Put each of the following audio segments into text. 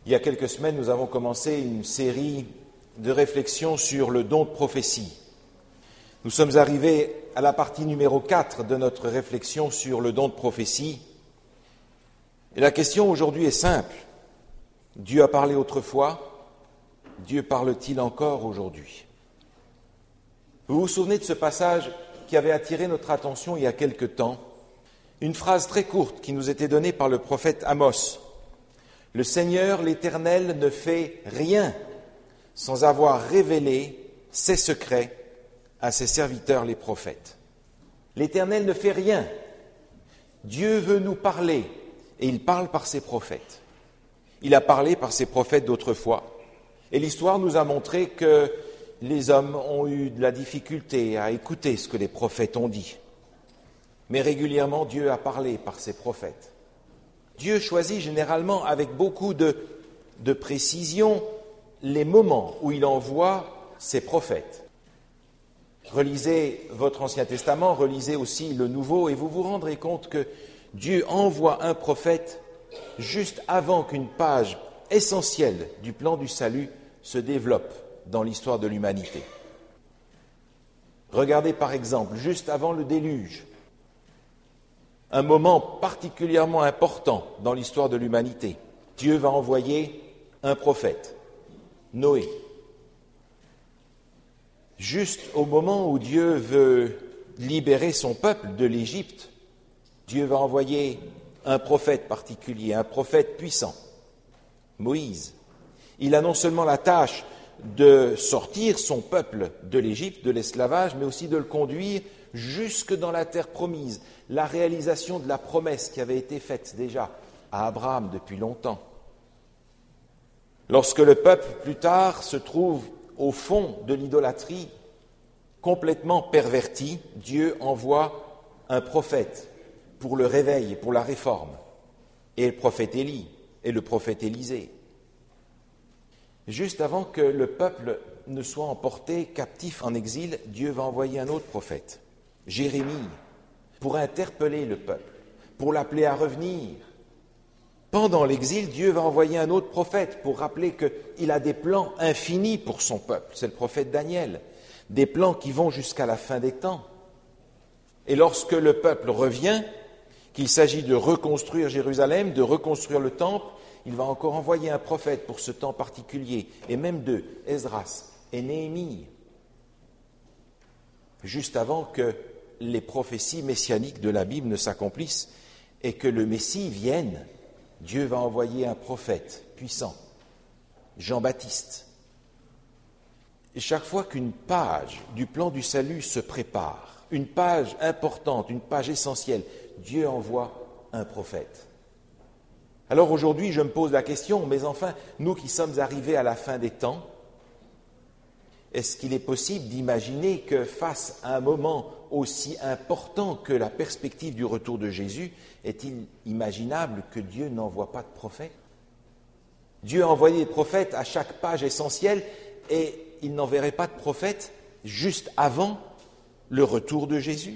Il y a quelques semaines, nous avons commencé une série de réflexions sur le don de prophétie. Nous sommes arrivés à la partie numéro 4 de notre réflexion sur le don de prophétie. Et la question aujourd'hui est simple. Dieu a parlé autrefois, Dieu parle-t-il encore aujourd'hui? Vous vous souvenez de ce passage qui avait attiré notre attention il y a quelque temps? Une phrase très courte qui nous était donnée par le prophète Amos. Le Seigneur, l'Éternel, ne fait rien sans avoir révélé ses secrets à ses serviteurs les prophètes. L'Éternel ne fait rien. Dieu veut nous parler et il parle par ses prophètes. Il a parlé par ses prophètes d'autrefois. Et l'histoire nous a montré que les hommes ont eu de la difficulté à écouter ce que les prophètes ont dit. Mais régulièrement, Dieu a parlé par ses prophètes. Dieu choisit généralement avec beaucoup de précision les moments où il envoie ses prophètes. Relisez votre Ancien Testament, relisez aussi le Nouveau, et vous vous rendrez compte que Dieu envoie un prophète juste avant qu'une page essentielle du plan du salut se développe dans l'histoire de l'humanité. Regardez par exemple, juste avant le déluge, un moment particulièrement important dans l'histoire de l'humanité. Dieu va envoyer un prophète, Noé. Juste au moment où Dieu veut libérer son peuple de l'Égypte, Dieu va envoyer un prophète particulier, un prophète puissant, Moïse. Il a non seulement la tâche de sortir son peuple de l'Égypte, de l'esclavage, mais aussi de le conduire jusque dans la terre promise, la réalisation de la promesse qui avait été faite déjà à Abraham depuis longtemps. Lorsque le peuple, plus tard, se trouve au fond de l'idolâtrie, complètement perverti, Dieu envoie un prophète pour le réveil, pour la réforme, et le prophète Élie et le prophète Élisée. Juste avant que le peuple ne soit emporté captif en exil, Dieu va envoyer un autre prophète, Jérémie, pour interpeller le peuple, pour l'appeler à revenir. Pendant l'exil, Dieu va envoyer un autre prophète pour rappeler qu'il a des plans infinis pour son peuple. C'est le prophète Daniel. Des plans qui vont jusqu'à la fin des temps. Et lorsque le peuple revient, qu'il s'agit de reconstruire Jérusalem, de reconstruire le temple, il va encore envoyer un prophète pour ce temps particulier, et même deux, Esdras et Néhémie, juste avant que les prophéties messianiques de la Bible ne s'accomplissent et que le Messie vienne. Dieu va envoyer un prophète puissant, Jean-Baptiste. Et chaque fois qu'une page du plan du salut se prépare, une page importante, une page essentielle, Dieu envoie un prophète. Alors aujourd'hui, je me pose la question, mais enfin, nous qui sommes arrivés à la fin des temps, est-ce qu'il est possible d'imaginer que face à un moment aussi important que la perspective du retour de Jésus, est-il imaginable que Dieu n'envoie pas de prophètes? Dieu a envoyé des prophètes à chaque page essentielle et il n'enverrait pas de prophètes juste avant le retour de Jésus.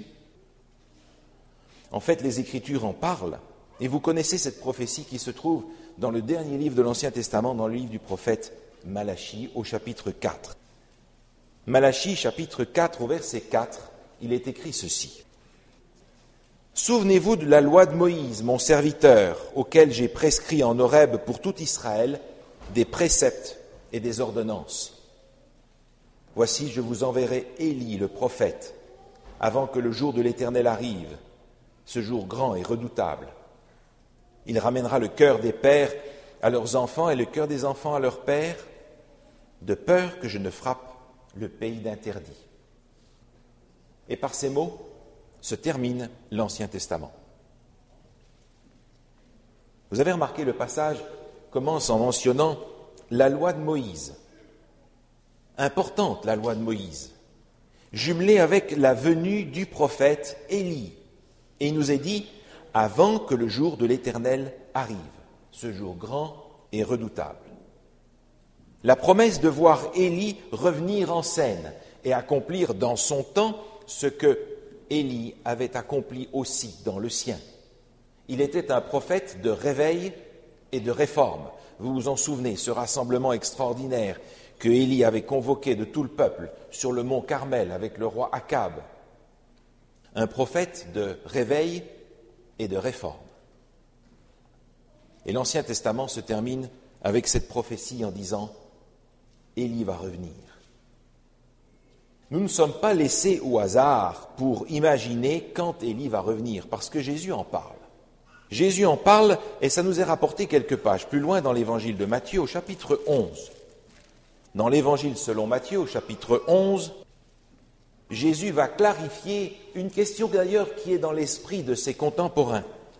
En fait, les Écritures en parlent. Et vous connaissez cette prophétie qui se trouve dans le dernier livre de l'Ancien Testament, dans le livre du prophète Malachie, au chapitre 4. Malachie, chapitre 4, au verset 4, il est écrit ceci. « Souvenez-vous de la loi de Moïse, mon serviteur, auquel j'ai prescrit en Horeb pour tout Israël des préceptes et des ordonnances. Voici, je vous enverrai Élie, le prophète, avant que le jour de l'Éternel arrive, ce jour grand et redoutable. Il ramènera le cœur des pères à leurs enfants et le cœur des enfants à leurs pères, de peur que je ne frappe le pays d'interdit. » Et par ces mots se termine l'Ancien Testament. Vous avez remarqué, le passage commence en mentionnant la loi de Moïse. Importante, la loi de Moïse, jumelée avec la venue du prophète Élie. Et il nous est dit, avant que le jour de l'Éternel arrive, ce jour grand et redoutable. La promesse de voir Élie revenir en scène et accomplir dans son temps ce que Élie avait accompli aussi dans le sien. Il était un prophète de réveil et de réforme. Vous vous en souvenez, ce rassemblement extraordinaire que Élie avait convoqué de tout le peuple sur le mont Carmel avec le roi Akab. Un prophète de réveil et de réforme. Et l'Ancien Testament se termine avec cette prophétie en disant « Élie va revenir ». Nous ne sommes pas laissés au hasard pour imaginer quand Élie va revenir, parce que Jésus en parle. Jésus en parle et ça nous est rapporté quelques pages plus loin dans l'évangile de Matthieu au chapitre 11. Dans l'évangile selon Matthieu au chapitre 11, Jésus va clarifier une question d'ailleurs qui est dans l'esprit de ses contemporains.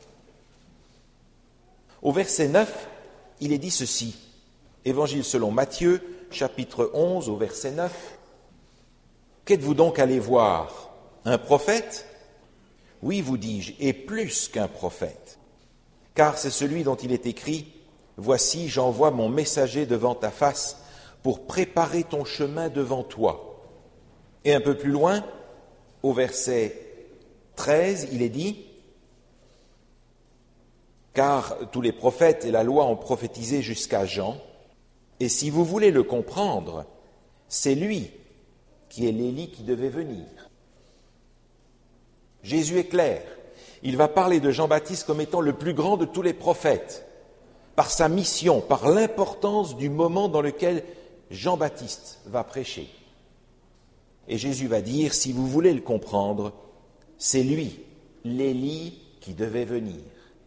Au verset 9, il est dit ceci, évangile selon Matthieu, chapitre 11, au verset 9. « Qu'êtes-vous donc allé voir? Un prophète? Oui, vous dis-je, et plus qu'un prophète. Car c'est celui dont il est écrit, « Voici, j'envoie mon messager devant ta face pour préparer ton chemin devant toi. » Et un peu plus loin, au verset 13, il est dit, « Car tous les prophètes et la loi ont prophétisé jusqu'à Jean, et si vous voulez le comprendre, c'est lui qui est l'Élie qui devait venir. » Jésus est clair. Il va parler de Jean-Baptiste comme étant le plus grand de tous les prophètes, par sa mission, par l'importance du moment dans lequel Jean-Baptiste va prêcher. Et Jésus va dire, si vous voulez le comprendre, c'est lui, l'Élie, qui devait venir.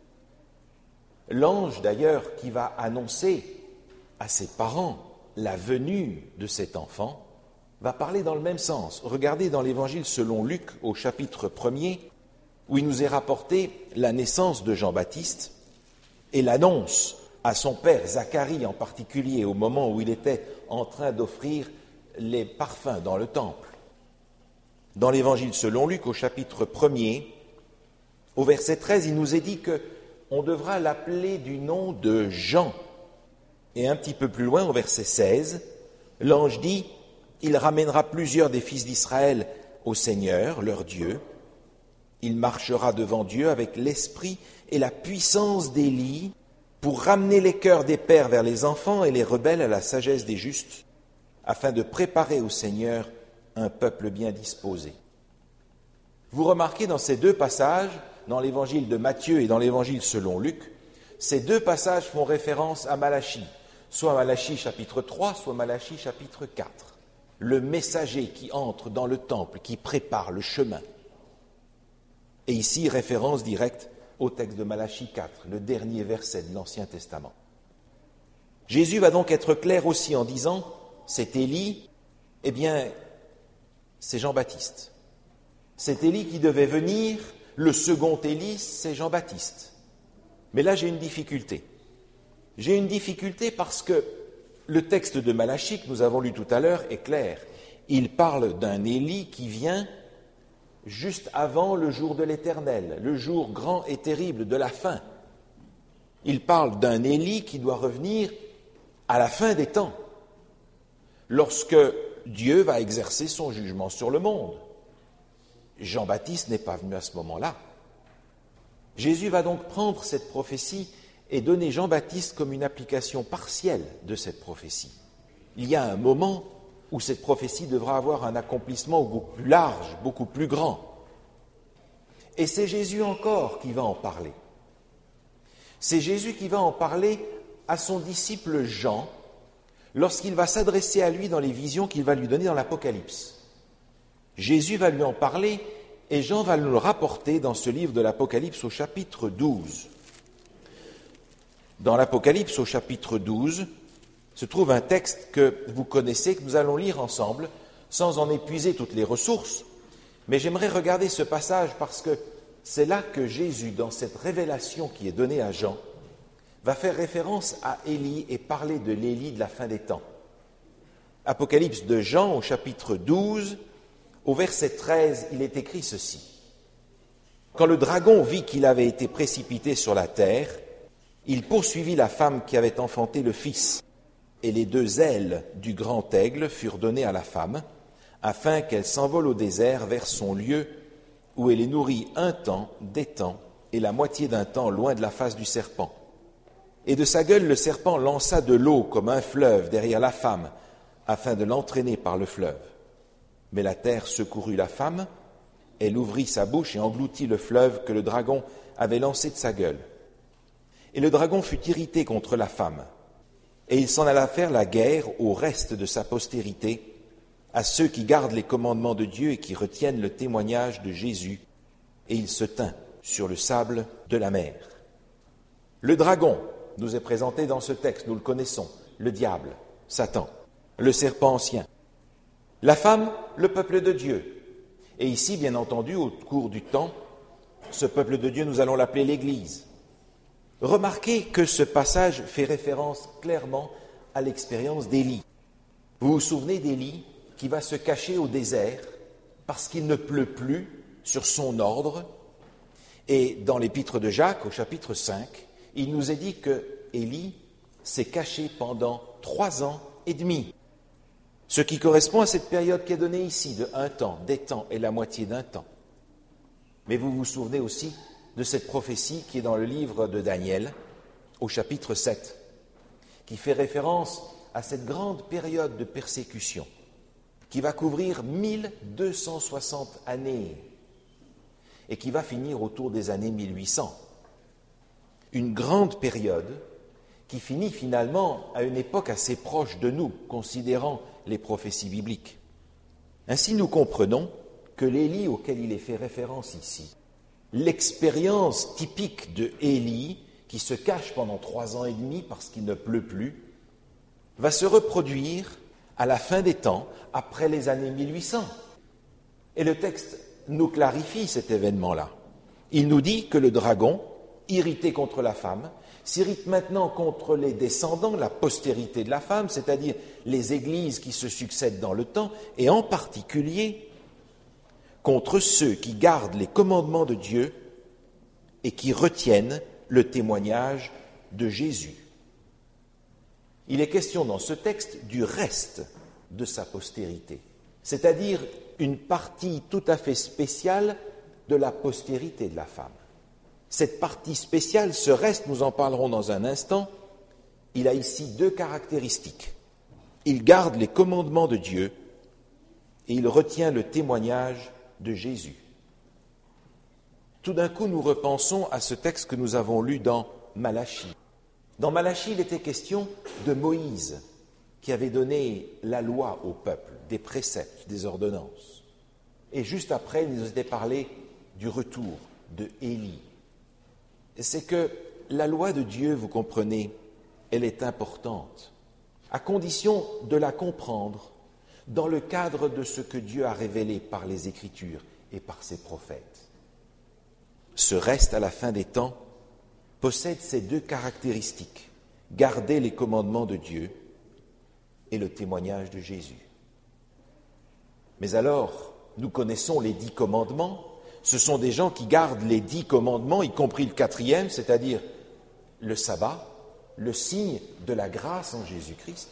L'ange, d'ailleurs, qui va annoncer à ses parents la venue de cet enfant, va parler dans le même sens. Regardez dans l'Évangile selon Luc, au chapitre 1er, où il nous est rapporté la naissance de Jean-Baptiste et l'annonce à son père, Zacharie en particulier, au moment où il était en train d'offrir les parfums dans le temple. Dans l'Évangile selon Luc, au chapitre 1er, au verset 13, il nous est dit qu'on devra l'appeler du nom de Jean. Et un petit peu plus loin, au verset 16, l'ange dit « Il ramènera plusieurs des fils d'Israël au Seigneur, leur Dieu. Il marchera devant Dieu avec l'esprit et la puissance d'Élie pour ramener les cœurs des pères vers les enfants et les rebelles à la sagesse des justes, afin de préparer au Seigneur un peuple bien disposé. » Vous remarquez dans ces deux passages, dans l'évangile de Matthieu et dans l'évangile selon Luc, ces deux passages font référence à Malachie, soit Malachie chapitre 3, soit Malachie chapitre 4. Le messager qui entre dans le temple, qui prépare le chemin. Et ici, référence directe au texte de Malachie 4, le dernier verset de l'Ancien Testament. Jésus va donc être clair aussi en disant, c'est Élie, eh bien, c'est Jean-Baptiste. C'est Élie qui devait venir, le second Élie, c'est Jean-Baptiste. Mais là, j'ai une difficulté. J'ai une difficulté parce que le texte de Malachie que nous avons lu tout à l'heure est clair. Il parle d'un Élie qui vient juste avant le jour de l'Éternel, le jour grand et terrible de la fin. Il parle d'un Élie qui doit revenir à la fin des temps, lorsque Dieu va exercer son jugement sur le monde. Jean-Baptiste n'est pas venu à ce moment-là. Jésus va donc prendre cette prophétie et donner Jean-Baptiste comme une application partielle de cette prophétie. Il y a un moment où cette prophétie devra avoir un accomplissement beaucoup plus large, beaucoup plus grand. Et c'est Jésus encore qui va en parler. C'est Jésus qui va en parler à son disciple Jean, lorsqu'il va s'adresser à lui dans les visions qu'il va lui donner dans l'Apocalypse. Jésus va lui en parler et Jean va nous le rapporter dans ce livre de l'Apocalypse au chapitre 12. Dans l'Apocalypse au chapitre 12 se trouve un texte que vous connaissez, que nous allons lire ensemble, sans en épuiser toutes les ressources, mais j'aimerais regarder ce passage parce que c'est là que Jésus, dans cette révélation qui est donnée à Jean, va faire référence à Élie et parler de l'Élie de la fin des temps. Apocalypse de Jean au chapitre 12, au verset 13, il est écrit ceci. Quand le dragon vit qu'il avait été précipité sur la terre, il poursuivit la femme qui avait enfanté le fils, et les deux ailes du grand aigle furent données à la femme, afin qu'elle s'envole au désert vers son lieu, où elle est nourrie un temps, des temps, et la moitié d'un temps loin de la face du serpent. Et de sa gueule, le serpent lança de l'eau comme un fleuve derrière la femme, afin de l'entraîner par le fleuve. Mais la terre secourut la femme, elle ouvrit sa bouche et engloutit le fleuve que le dragon avait lancé de sa gueule. Et le dragon fut irrité contre la femme, et il s'en alla faire la guerre au reste de sa postérité, à ceux qui gardent les commandements de Dieu et qui retiennent le témoignage de Jésus, et il se tint sur le sable de la mer. Le dragon nous est présenté dans ce texte, nous le connaissons, le diable, Satan, le serpent ancien. La femme, le peuple de Dieu. Et ici, bien entendu, au cours du temps, ce peuple de Dieu, nous allons l'appeler l'Église. Remarquez que ce passage fait référence clairement à l'expérience d'Élie. Vous vous souvenez d'Élie qui va se cacher au désert parce qu'il ne pleut plus sur son ordre. Et dans l'épître de Jacques, au chapitre 5, il nous est dit que Élie s'est caché pendant 3 ans et demi. Ce qui correspond à cette période qui est donnée ici, de 1 temps, des temps et la moitié d'un temps. Mais vous vous souvenez aussi de cette prophétie qui est dans le livre de Daniel, au chapitre 7, qui fait référence à cette grande période de persécution qui va couvrir 1260 années et qui va finir autour des années 1800. Une grande période qui finit finalement à une époque assez proche de nous, considérant les prophéties bibliques. Ainsi, nous comprenons que l'Élie auquel il est fait référence ici, l'expérience typique de Élie, qui se cache pendant 3 ans et demi parce qu'il ne pleut plus, va se reproduire à la fin des temps, après les années 1800. Et le texte nous clarifie cet événement-là. Il nous dit que le dragon, irrité contre la femme, s'irrite maintenant contre les descendants, la postérité de la femme, c'est-à-dire les églises qui se succèdent dans le temps, et en particulier contre ceux qui gardent les commandements de Dieu et qui retiennent le témoignage de Jésus. Il est question dans ce texte du reste de sa postérité, c'est-à-dire une partie tout à fait spéciale de la postérité de la femme. Cette partie spéciale, ce reste, nous en parlerons dans un instant, il a ici 2 caractéristiques. Il garde les commandements de Dieu et il retient le témoignage de Jésus. Tout d'un coup, nous repensons à ce texte que nous avons lu dans Malachie. Dans Malachie, il était question de Moïse, qui avait donné la loi au peuple, des préceptes, des ordonnances. Et juste après, il nous était parlé du retour de Élie. C'est que la loi de Dieu, vous comprenez, elle est importante, à condition de la comprendre dans le cadre de ce que Dieu a révélé par les Écritures et par ses prophètes. Ce reste à la fin des temps possède ces 2 caractéristiques, garder les commandements de Dieu et le témoignage de Jésus. Mais alors, nous connaissons les 10 commandements. Ce sont des gens qui gardent les 10 commandements, y compris le 4e, c'est-à-dire le sabbat, le signe de la grâce en Jésus-Christ.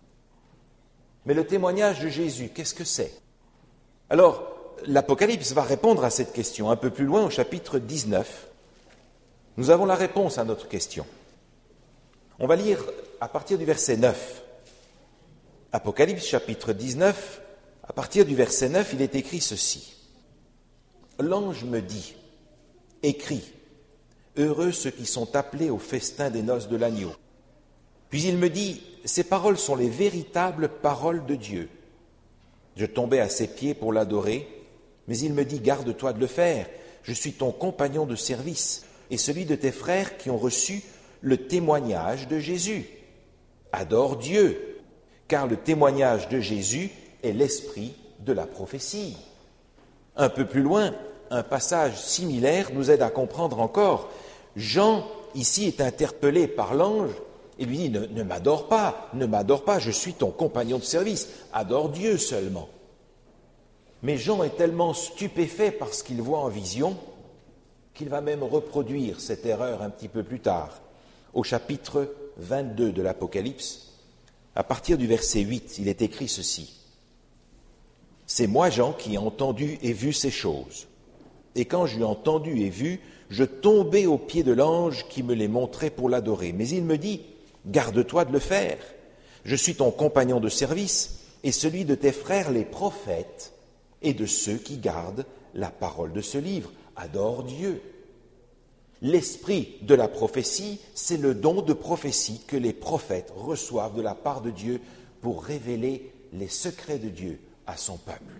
Mais le témoignage de Jésus, qu'est-ce que c'est? Alors, l'Apocalypse va répondre à cette question. Un peu plus loin, au chapitre 19, nous avons la réponse à notre question. On va lire à partir du verset 9. Apocalypse chapitre 19, à partir du verset 9, il est écrit ceci. L'ange me dit, écris, heureux ceux qui sont appelés au festin des noces de l'agneau. Puis il me dit, ces paroles sont les véritables paroles de Dieu. Je tombai à ses pieds pour l'adorer, mais il me dit, garde-toi de le faire, je suis ton compagnon de service et celui de tes frères qui ont reçu le témoignage de Jésus. Adore Dieu, car le témoignage de Jésus est l'esprit de la prophétie. Un peu plus loin, un passage similaire nous aide à comprendre encore. Jean, ici, est interpellé par l'ange et lui dit, ne m'adore pas, je suis ton compagnon de service, adore Dieu seulement. Mais Jean est tellement stupéfait par ce qu'il voit en vision qu'il va même reproduire cette erreur un petit peu plus tard, au chapitre 22 de l'Apocalypse. À partir du verset 8, il est écrit ceci. C'est moi, Jean, qui ai entendu et vu ces choses. Et quand je l'ai entendu et vu, je tombai aux pieds de l'ange qui me les montrait pour l'adorer. Mais il me dit, garde-toi de le faire. Je suis ton compagnon de service et celui de tes frères les prophètes et de ceux qui gardent la parole de ce livre. Adore Dieu. L'esprit de la prophétie, c'est le don de prophétie que les prophètes reçoivent de la part de Dieu pour révéler les secrets de Dieu à son peuple.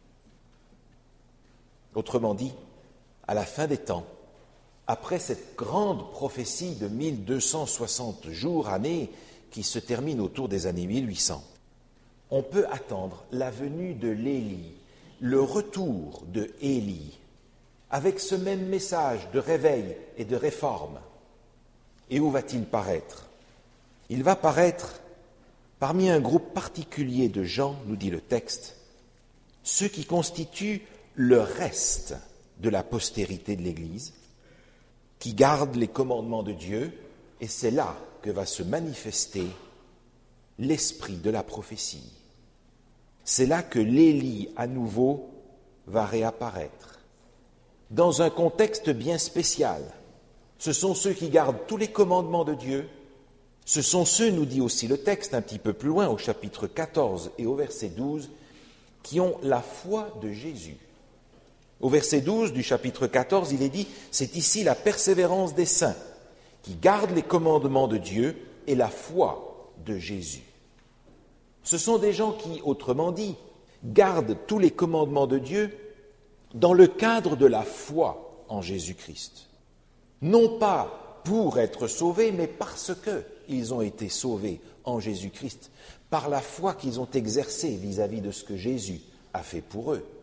Autrement dit, à la fin des temps, après cette grande prophétie de 1260 jours, années, qui se termine autour des années 1800, on peut attendre la venue de l'Élie, le retour de Élie, avec ce même message de réveil et de réforme. Et où va-t-il paraître? Il va paraître parmi un groupe particulier de gens, nous dit le texte, ceux qui constituent le reste de la postérité de l'Église, qui gardent les commandements de Dieu, et c'est là que va se manifester l'esprit de la prophétie. C'est là que l'Élie, à nouveau, va réapparaître. Dans un contexte bien spécial. Ce sont ceux qui gardent tous les commandements de Dieu. Ce sont ceux, nous dit aussi le texte un petit peu plus loin, au chapitre 14 et au verset 12, qui ont la foi de Jésus. Au verset 12 du chapitre 14, il est dit, c'est ici la persévérance des saints, qui gardent les commandements de Dieu et la foi de Jésus. Ce sont des gens qui, autrement dit, gardent tous les commandements de Dieu dans le cadre de la foi en Jésus-Christ. Non pas pour être sauvés, mais parce qu'ils ont été sauvés en Jésus-Christ, par la foi qu'ils ont exercée vis-à-vis de ce que Jésus a fait pour eux.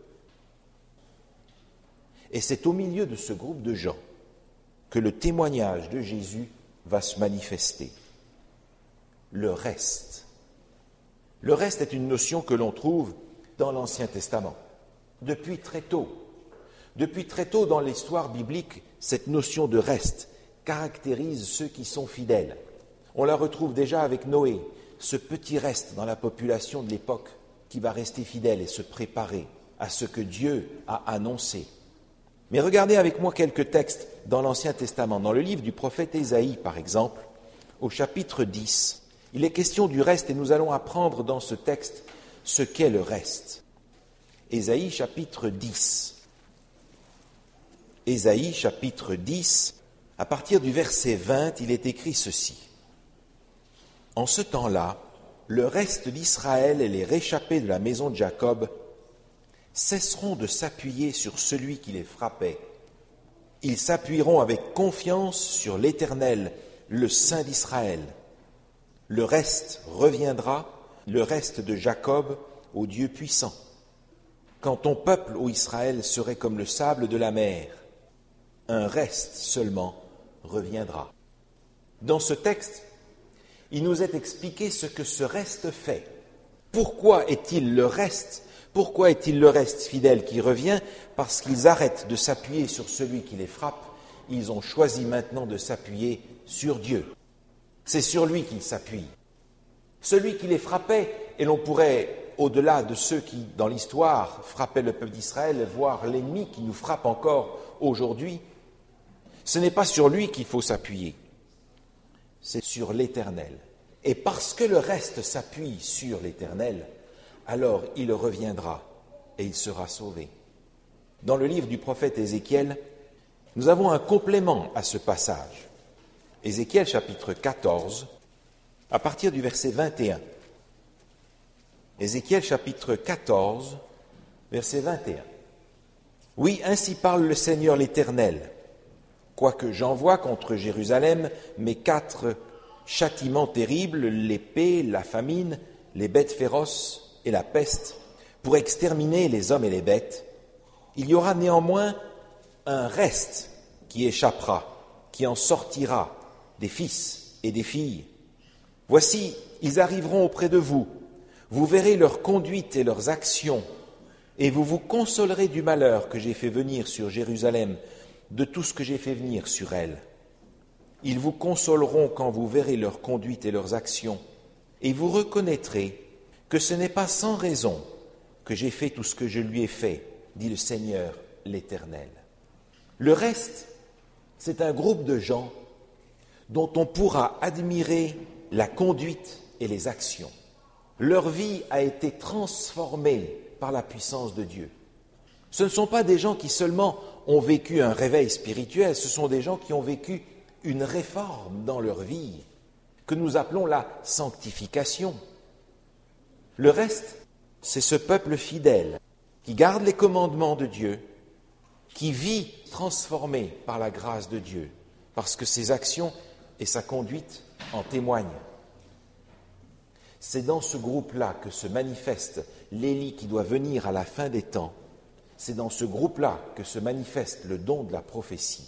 Et c'est au milieu de ce groupe de gens que le témoignage de Jésus va se manifester. Le reste. Le reste est une notion que l'on trouve dans l'Ancien Testament, depuis très tôt. Depuis très tôt dans l'histoire biblique, cette notion de reste caractérise ceux qui sont fidèles. On la retrouve déjà avec Noé, ce petit reste dans la population de l'époque qui va rester fidèle et se préparer à ce que Dieu a annoncé. Mais regardez avec moi quelques textes dans l'Ancien Testament. Dans le livre du prophète Ésaïe, par exemple, au chapitre 10, il est question du reste et nous allons apprendre dans ce texte ce qu'est le reste. Ésaïe, chapitre 10. Ésaïe, chapitre 10, à partir du verset 20, il est écrit ceci. En ce temps-là, le reste d'Israël et les réchappés de la maison de Jacob cesseront de s'appuyer sur celui qui les frappait. Ils s'appuieront avec confiance sur l'Éternel, le Saint d'Israël. Le reste reviendra, le reste de Jacob, au Dieu puissant. Quand ton peuple, ô Israël, serait comme le sable de la mer, un reste seulement reviendra. Dans ce texte, il nous est expliqué ce que ce reste fait. Pourquoi est-il le reste? Pourquoi est-il le reste fidèle qui revient? Parce qu'ils arrêtent de s'appuyer sur celui qui les frappe. Ils ont choisi maintenant de s'appuyer sur Dieu. C'est sur lui qu'ils s'appuient. Celui qui les frappait, et l'on pourrait, au-delà de ceux qui, dans l'histoire, frappaient le peuple d'Israël, voir l'ennemi qui nous frappe encore aujourd'hui, ce n'est pas sur lui qu'il faut s'appuyer, c'est sur l'Éternel. Et parce que le reste s'appuie sur l'Éternel, alors il reviendra et il sera sauvé. Dans le livre du prophète Ézéchiel, nous avons un complément à ce passage. Ézéchiel chapitre 14, à partir du verset 21. Ézéchiel chapitre 14, verset 21. Oui, ainsi parle le Seigneur l'Éternel. Quoique j'envoie contre Jérusalem mes 4 châtiments terribles, l'épée, la famine, les bêtes féroces et la peste, pour exterminer les hommes et les bêtes, il y aura néanmoins un reste qui échappera, qui en sortira, des fils et des filles. Voici, ils arriveront auprès de vous, vous verrez leur conduite et leurs actions, et vous vous consolerez du malheur que j'ai fait venir sur Jérusalem, de tout ce que j'ai fait venir sur elle. Ils vous consoleront quand vous verrez leur conduite et leurs actions, et vous reconnaîtrez que ce n'est pas sans raison que j'ai fait tout ce que je lui ai fait, dit le Seigneur l'Éternel. Le reste, c'est un groupe de gens dont on pourra admirer la conduite et les actions. Leur vie a été transformée par la puissance de Dieu. Ce ne sont pas des gens qui seulement ont vécu un réveil spirituel, ce sont des gens qui ont vécu une réforme dans leur vie, que nous appelons la sanctification. Le reste, c'est ce peuple fidèle qui garde les commandements de Dieu, qui vit transformé par la grâce de Dieu, parce que ses actions et sa conduite en témoignent. C'est dans ce groupe-là que se manifeste l'Élie qui doit venir à la fin des temps. C'est dans ce groupe-là que se manifeste le don de la prophétie.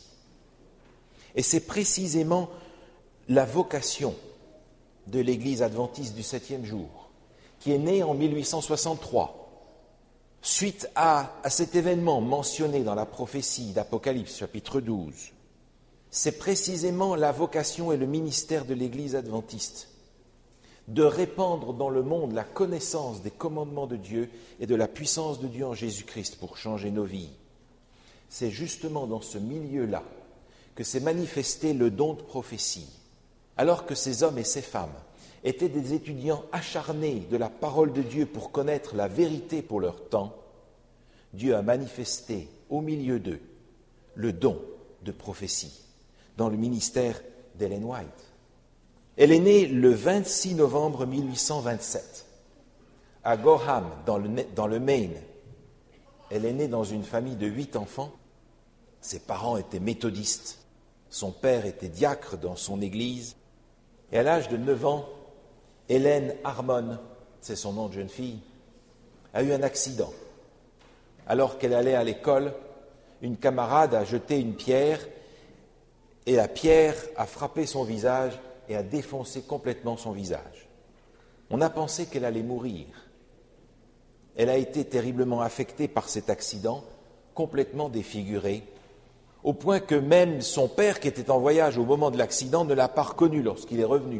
Et c'est précisément la vocation de l'Église adventiste du 7e jour, qui est née en 1863, suite à cet événement mentionné dans la prophétie d'Apocalypse, chapitre 12. C'est précisément la vocation et le ministère de l'Église adventiste, de répandre dans le monde la connaissance des commandements de Dieu et de la puissance de Dieu en Jésus-Christ pour changer nos vies. C'est justement dans ce milieu-là que s'est manifesté le don de prophétie, alors que ces hommes et ces femmes étaient des étudiants acharnés de la parole de Dieu pour connaître la vérité pour leur temps. Dieu a manifesté au milieu d'eux le don de prophétie dans le ministère d'Ellen White. Elle est née le 26 novembre 1827 à Gorham, dans le Maine. Elle est née dans une famille de 8 enfants. Ses parents étaient méthodistes. Son père était diacre dans son église. Et à l'âge de 9 ans, Hélène Harmon, c'est son nom de jeune fille, a eu un accident. Alors qu'elle allait à l'école, une camarade a jeté une pierre et la pierre a frappé son visage et a défoncé complètement son visage. On a pensé qu'elle allait mourir. Elle a été terriblement affectée par cet accident, complètement défigurée, au point que même son père, qui était en voyage au moment de l'accident, ne l'a pas reconnue lorsqu'il est revenu.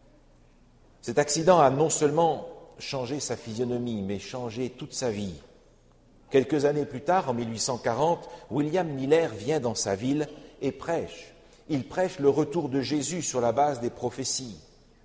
Cet accident a non seulement changé sa physionomie, mais changé toute sa vie. Quelques années plus tard, en 1840, William Miller vient dans sa ville et prêche. Il prêche le retour de Jésus sur la base des prophéties.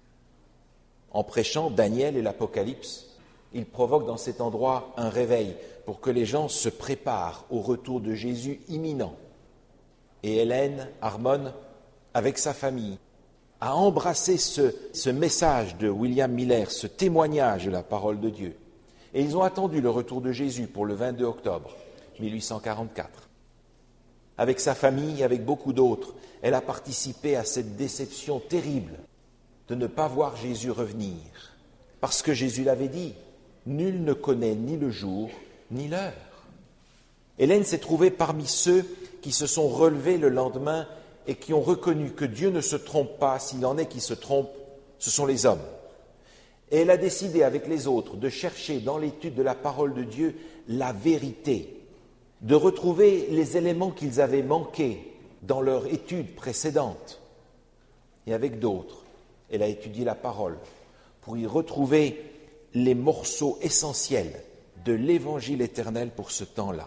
En prêchant Daniel et l'Apocalypse, il provoque dans cet endroit un réveil pour que les gens se préparent au retour de Jésus imminent. Et Hélène Harmon, avec sa famille, a embrassé ce message de William Miller, ce témoignage de la parole de Dieu. Et ils ont attendu le retour de Jésus pour le 22 octobre 1844. Avec sa famille, avec beaucoup d'autres, elle a participé à cette déception terrible de ne pas voir Jésus revenir. Parce que Jésus l'avait dit, nul ne connaît ni le jour ni l'heure. Hélène s'est trouvée parmi ceux qui se sont relevés le lendemain et qui ont reconnu que Dieu ne se trompe pas. S'il en est qui se trompent, ce sont les hommes. Et elle a décidé avec les autres de chercher dans l'étude de la parole de Dieu la vérité, de retrouver les éléments qu'ils avaient manqués dans leur étude précédente. Et avec d'autres, elle a étudié la parole pour y retrouver les morceaux essentiels de l'évangile éternel pour ce temps-là.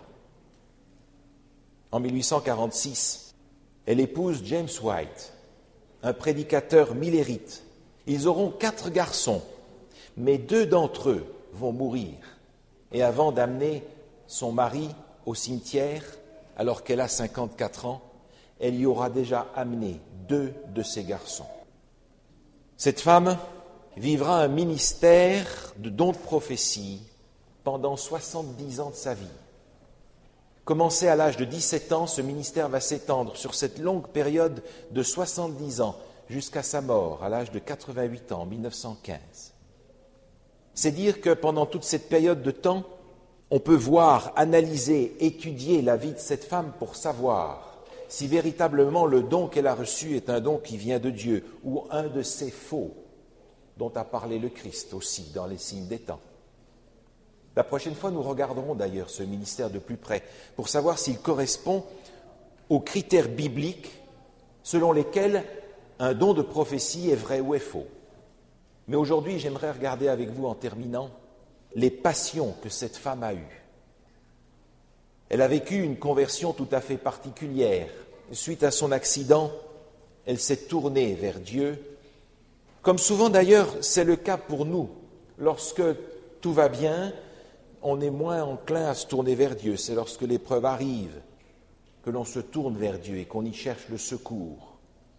En 1846, elle épouse James White, un prédicateur millérite. Ils auront 4 garçons, mais 2 d'entre eux vont mourir. Et avant d'amener son mari au cimetière, alors qu'elle a 54 ans, elle y aura déjà amené 2 de ses garçons. Cette femme vivra un ministère de dons de prophétie pendant 70 ans de sa vie. Commencé à l'âge de 17 ans, ce ministère va s'étendre sur cette longue période de 70 ans jusqu'à sa mort à l'âge de 88 ans, en 1915. C'est dire que pendant toute cette période de temps, on peut voir, analyser, étudier la vie de cette femme pour savoir si véritablement le don qu'elle a reçu est un don qui vient de Dieu ou un de ces faux dont a parlé le Christ aussi dans les signes des temps. La prochaine fois, nous regarderons d'ailleurs ce ministère de plus près pour savoir s'il correspond aux critères bibliques selon lesquels un don de prophétie est vrai ou est faux. Mais aujourd'hui, j'aimerais regarder avec vous, en terminant, les passions que cette femme a eues. Elle a vécu une conversion tout à fait particulière. Suite à son accident, elle s'est tournée vers Dieu. Comme souvent d'ailleurs, c'est le cas pour nous. Lorsque tout va bien, on est moins enclin à se tourner vers Dieu. C'est lorsque l'épreuve arrive que l'on se tourne vers Dieu et qu'on y cherche le secours.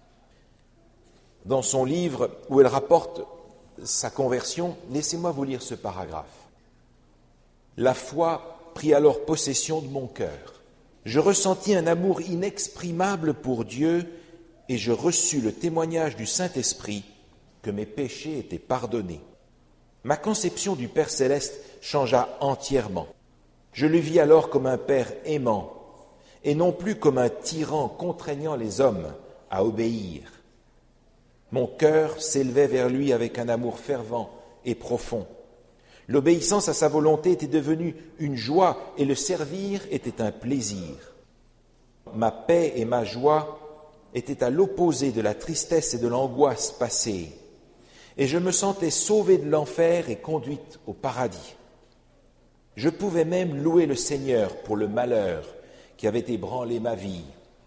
Dans son livre où elle rapporte sa conversion, laissez-moi vous lire ce paragraphe. « La foi prit alors possession de mon cœur. Je ressentis un amour inexprimable pour Dieu et je reçus le témoignage du Saint-Esprit que mes péchés étaient pardonnés. Ma conception du Père céleste changea entièrement. Je le vis alors comme un Père aimant et non plus comme un tyran contraignant les hommes à obéir. Mon cœur s'élevait vers lui avec un amour fervent et profond. L'obéissance à sa volonté était devenue une joie et le servir était un plaisir. Ma paix et ma joie étaient à l'opposé de la tristesse et de l'angoisse passée, et je me sentais sauvée de l'enfer et conduite au paradis. Je pouvais même louer le Seigneur pour le malheur qui avait ébranlé ma vie,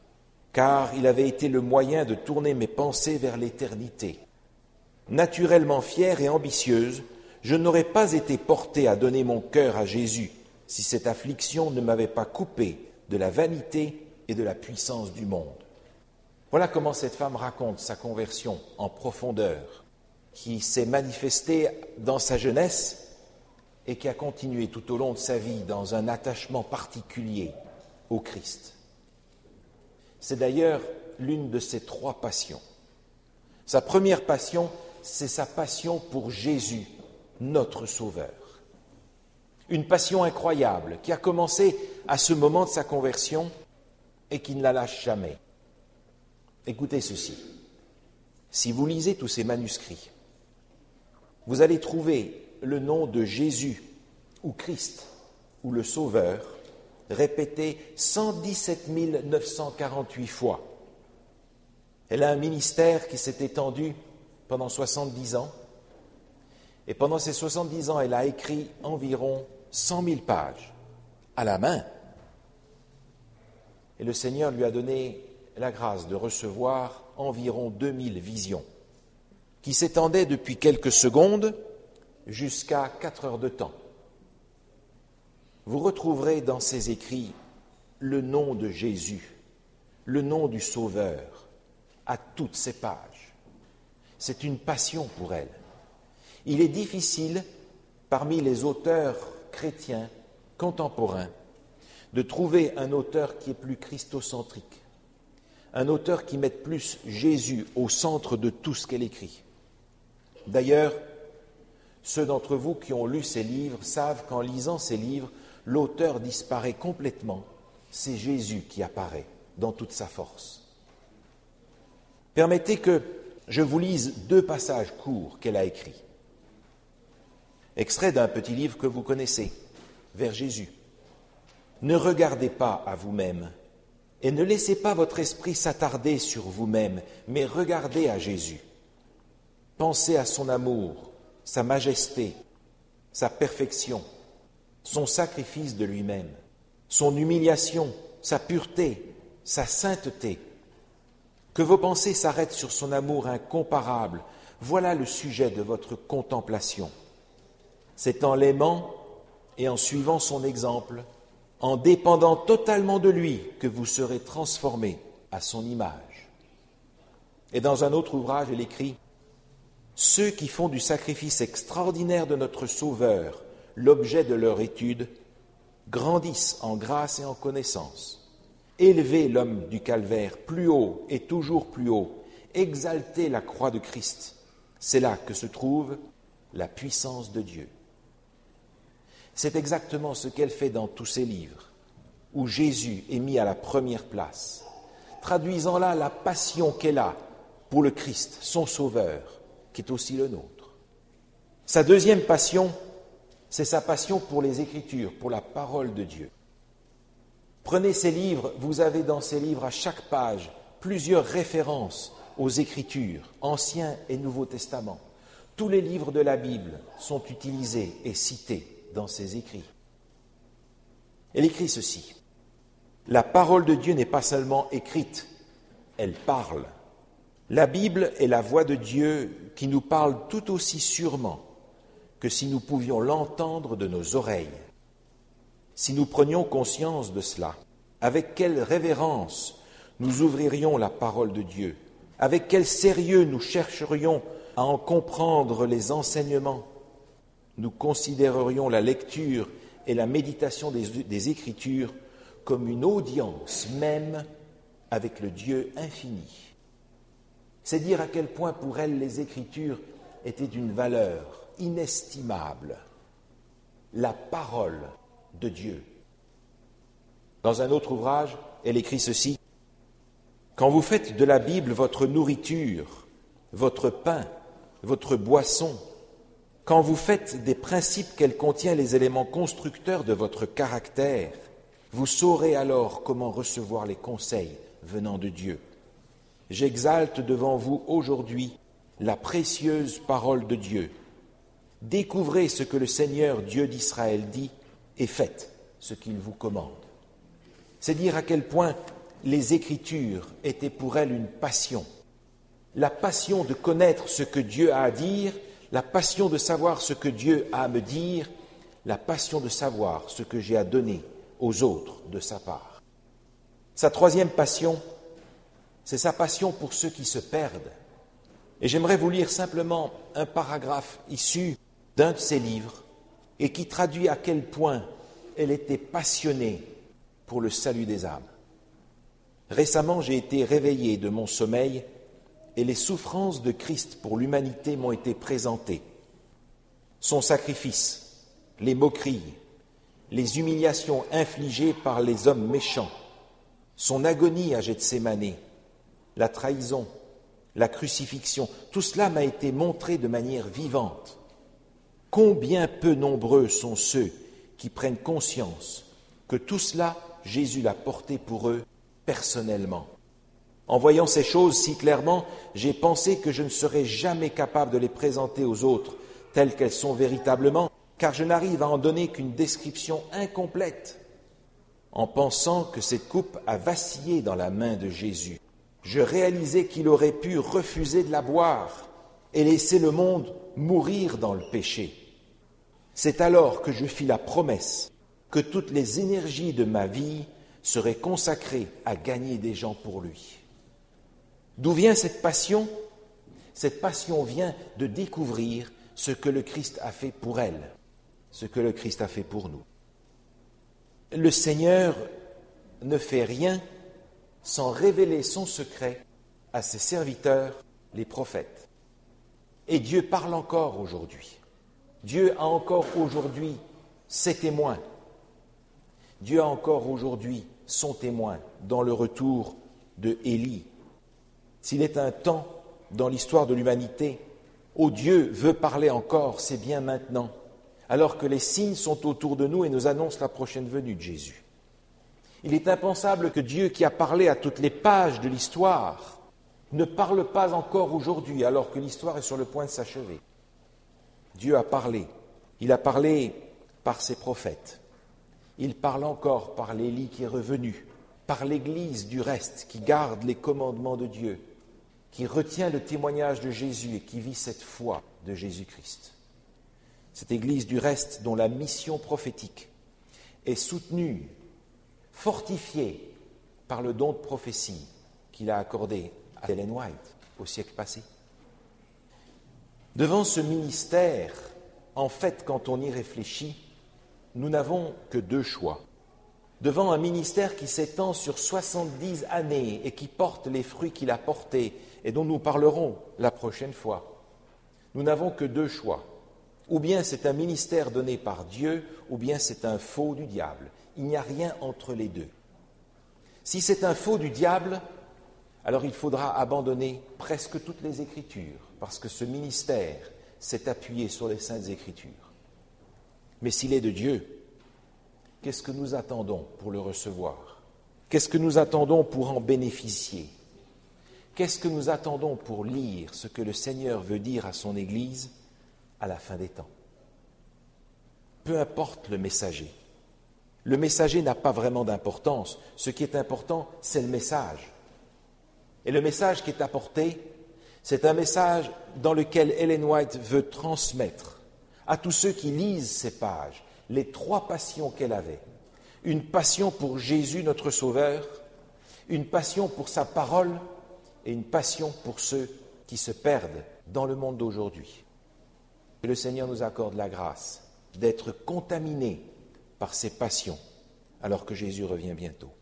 car il avait été le moyen de tourner mes pensées vers l'éternité. Naturellement fière et ambitieuse, je n'aurais pas été portée à donner mon cœur à Jésus si cette affliction ne m'avait pas coupé de la vanité et de la puissance du monde. » Voilà comment cette femme raconte sa conversion en profondeur, qui s'est manifestée dans sa jeunesse et qui a continué tout au long de sa vie dans un attachement particulier au Christ. C'est d'ailleurs l'une de ses 3 passions. Sa première passion, c'est sa passion pour Jésus, notre Sauveur. Une passion incroyable qui a commencé à ce moment de sa conversion et qui ne la lâche jamais. Écoutez ceci. Si vous lisez tous ces manuscrits, vous allez trouver le nom de Jésus ou Christ ou le Sauveur répété 117 948 fois. Elle a un ministère qui s'est étendu pendant 70 ans. Et pendant ces 70 ans, elle a écrit environ 100 000 pages à la main. Et le Seigneur lui a donné la grâce de recevoir environ 2000 visions, qui s'étendaient depuis quelques secondes jusqu'à 4 heures de temps. Vous retrouverez dans ses écrits le nom de Jésus, le nom du Sauveur, à toutes ces pages. C'est une passion pour elle. Il est difficile, parmi les auteurs chrétiens contemporains, de trouver un auteur qui est plus christocentrique, un auteur qui mette plus Jésus au centre de tout ce qu'elle écrit. D'ailleurs, ceux d'entre vous qui ont lu ces livres savent qu'en lisant ces livres, l'auteur disparaît complètement. C'est Jésus qui apparaît dans toute sa force. Permettez que je vous lise 2 passages courts qu'elle a écrits. Extrait d'un petit livre que vous connaissez, Vers Jésus. « Ne regardez pas à vous-même et ne laissez pas votre esprit s'attarder sur vous-même, mais regardez à Jésus. Pensez à son amour, sa majesté, sa perfection, son sacrifice de lui-même, son humiliation, sa pureté, sa sainteté. Que vos pensées s'arrêtent sur son amour incomparable. Voilà le sujet de votre contemplation. C'est en l'aimant et en suivant son exemple, en dépendant totalement de lui, que vous serez transformés à son image. » Et dans un autre ouvrage, elle écrit « Ceux qui font du sacrifice extraordinaire de notre Sauveur l'objet de leur étude grandissent en grâce et en connaissance. Élevez l'homme du calvaire plus haut et toujours plus haut. Exaltez la croix de Christ. C'est là que se trouve la puissance de Dieu. » C'est exactement ce qu'elle fait dans tous ses livres, où Jésus est mis à la première place, traduisant là la passion qu'elle a pour le Christ, son Sauveur, qui est aussi le nôtre. Sa deuxième passion, c'est sa passion pour les Écritures, pour la parole de Dieu. Prenez ces livres, vous avez dans ces livres à chaque page plusieurs références aux Écritures, Ancien et Nouveau Testament. Tous les livres de la Bible sont utilisés et cités dans ses écrits. Elle écrit ceci. La parole de Dieu n'est pas seulement écrite, elle parle. La Bible est la voix de Dieu qui nous parle tout aussi sûrement que si nous pouvions l'entendre de nos oreilles. Si nous prenions conscience de cela, avec quelle révérence nous ouvririons la parole de Dieu, avec quel sérieux nous chercherions à en comprendre les enseignements, nous considérerions la lecture et la méditation des Écritures comme une audience même avec le Dieu infini. C'est dire à quel point pour elle les Écritures étaient d'une valeur inestimable. La parole de Dieu. Dans un autre ouvrage, elle écrit ceci: « Quand vous faites de la Bible votre nourriture, votre pain, votre boisson, quand vous faites des principes qu'elle contient les éléments constructeurs de votre caractère, vous saurez alors comment recevoir les conseils venant de Dieu. J'exalte devant vous aujourd'hui la précieuse parole de Dieu. Découvrez ce que le Seigneur Dieu d'Israël dit et faites ce qu'il vous commande. » C'est dire à quel point les Écritures étaient pour elle une passion. La passion de connaître ce que Dieu a à dire, la passion de savoir ce que Dieu a à me dire, la passion de savoir ce que j'ai à donner aux autres de sa part. Sa troisième passion, c'est sa passion pour ceux qui se perdent. Et j'aimerais vous lire simplement un paragraphe issu d'un de ses livres et qui traduit à quel point elle était passionnée pour le salut des âmes. Récemment, j'ai été réveillé de mon sommeil et les souffrances de Christ pour l'humanité m'ont été présentées. Son sacrifice, les moqueries, les humiliations infligées par les hommes méchants, son agonie à Gethsémanée, la trahison, la crucifixion, tout cela m'a été montré de manière vivante. Combien peu nombreux sont ceux qui prennent conscience que tout cela, Jésus l'a porté pour eux personnellement. En voyant ces choses si clairement, j'ai pensé que je ne serais jamais capable de les présenter aux autres telles qu'elles sont véritablement, car je n'arrive à en donner qu'une description incomplète. En pensant que cette coupe a vacillé dans la main de Jésus, je réalisais qu'il aurait pu refuser de la boire et laisser le monde mourir dans le péché. C'est alors que je fis la promesse que toutes les énergies de ma vie seraient consacrées à gagner des gens pour lui. D'où vient cette passion ? Cette passion vient de découvrir ce que le Christ a fait pour elle, ce que le Christ a fait pour nous. Le Seigneur ne fait rien sans révéler son secret à ses serviteurs, les prophètes. Et Dieu parle encore aujourd'hui. Dieu a encore aujourd'hui ses témoins. Dieu a encore aujourd'hui son témoin dans le retour de Élie. S'il est un temps dans l'histoire de l'humanité où Dieu veut parler encore, c'est bien maintenant, alors que les signes sont autour de nous et nous annoncent la prochaine venue de Jésus. Il est impensable que Dieu, qui a parlé à toutes les pages de l'histoire, ne parle pas encore aujourd'hui, alors que l'histoire est sur le point de s'achever. Dieu a parlé. Il a parlé par ses prophètes. Il parle encore par l'Élie qui est revenu, par l'Église du reste qui garde les commandements de Dieu, qui retient le témoignage de Jésus et qui vit cette foi de Jésus-Christ. Cette Église du reste dont la mission prophétique est soutenue, fortifiée par le don de prophétie qu'il a accordé à Ellen White au siècle passé. Devant ce ministère, en fait, quand on y réfléchit, nous n'avons que deux choix. Devant un ministère qui s'étend sur 70 années et qui porte les fruits qu'il a portés et dont nous parlerons la prochaine fois, nous n'avons que deux choix. Ou bien c'est un ministère donné par Dieu, ou bien c'est un faux du diable. Il n'y a rien entre les deux. Si c'est un faux du diable, alors il faudra abandonner presque toutes les Écritures, parce que ce ministère s'est appuyé sur les Saintes Écritures. Mais s'il est de Dieu, qu'est-ce que nous attendons pour le recevoir ? Qu'est-ce que nous attendons pour en bénéficier ? Qu'est-ce que nous attendons pour lire ce que le Seigneur veut dire à son Église à la fin des temps ? Peu importe le messager le messager n'a pas vraiment d'importance. Ce qui est important, c'est le message. Et le message qui est apporté, c'est un message dans lequel Ellen White veut transmettre à tous ceux qui lisent ces pages les trois passions qu'elle avait. Une passion pour Jésus, notre Sauveur, une passion pour sa parole et une passion pour ceux qui se perdent dans le monde d'aujourd'hui. Que le Seigneur nous accorde la grâce d'être contaminés par ces passions alors que Jésus revient bientôt.